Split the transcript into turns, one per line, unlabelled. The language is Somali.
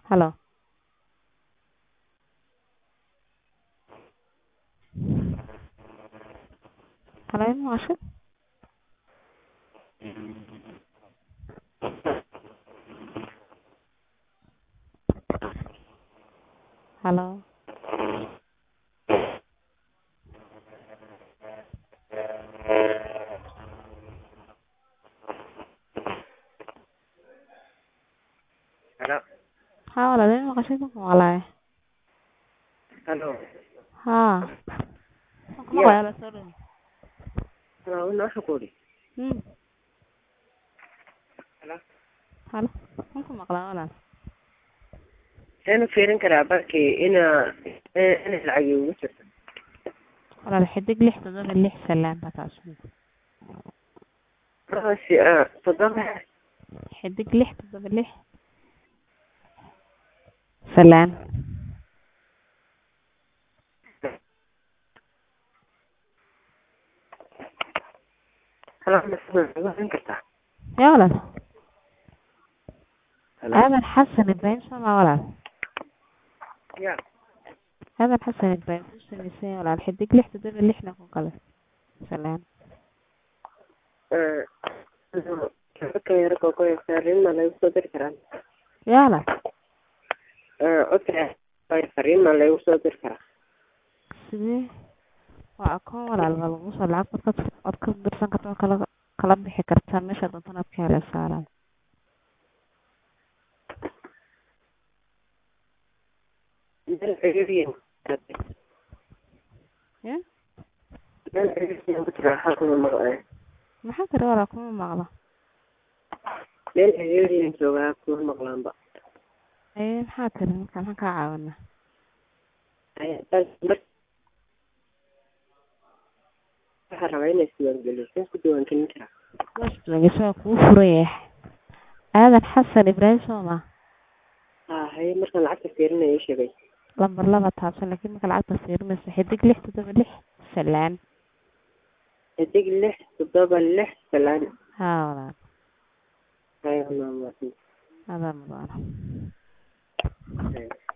Hello. Hello, Marshall. Hello.
Hello.
Haa, walaal maqashada walaal.
Hello.
Haa. Kuma
Yeah.
walaal soo dhow.
Hello. No shukuri.
Hmm.
Hello.
Hello. Kuma maqlaa walaal.
Ana fiirin karaa barkii ina lacag ugu jirto.
Walaal xidig 676 salaan baa taas.
Raasi toddoba.
xidig 676 salaan.
Hello. Ma fiirin kartaa?
Yaa walaal.
Hello.
Aadan Xasan Ibrahim sama walaal.
Yeah.
Aadan Xasan Ibrahim sameeyay walaal xidig 676 na ku kale. Salaan.
Ka yar koko fariin ma lagu soo diri karaa?
Yaa walaal.
Okay. Fariin ma lagu soo diri karaa?
Sidee waa akoon walaal lagu soo lacag ad ka dirsan kartaa kala bixi kartaa meesha doonto ka hela saaran.
Meel xiriiriin.
Yeah?
Meel xiriiriin ku jira halka ma maqlay.
Maxaa tiri walaal kuma maqla?
Meel xiriiriin joogaa ku maqlaanba.
Maxaa tiri marka maxaan kaa caawinaa?
Waxaan rabaa inay isdiiwaangeliso ku diiwaangelin karaa.
Waa kuu furan yahay. Aadan Xasan Ibrahim Soma.
Haye markaan lacagta fiirinaya ii sheegay.
lambar 2 taabsan laakiin marka lacagta fiirinaysa xidig 676 salaan.
xidig 676 salaan.
Haa walaal.
Haye ma
Adaa mudan.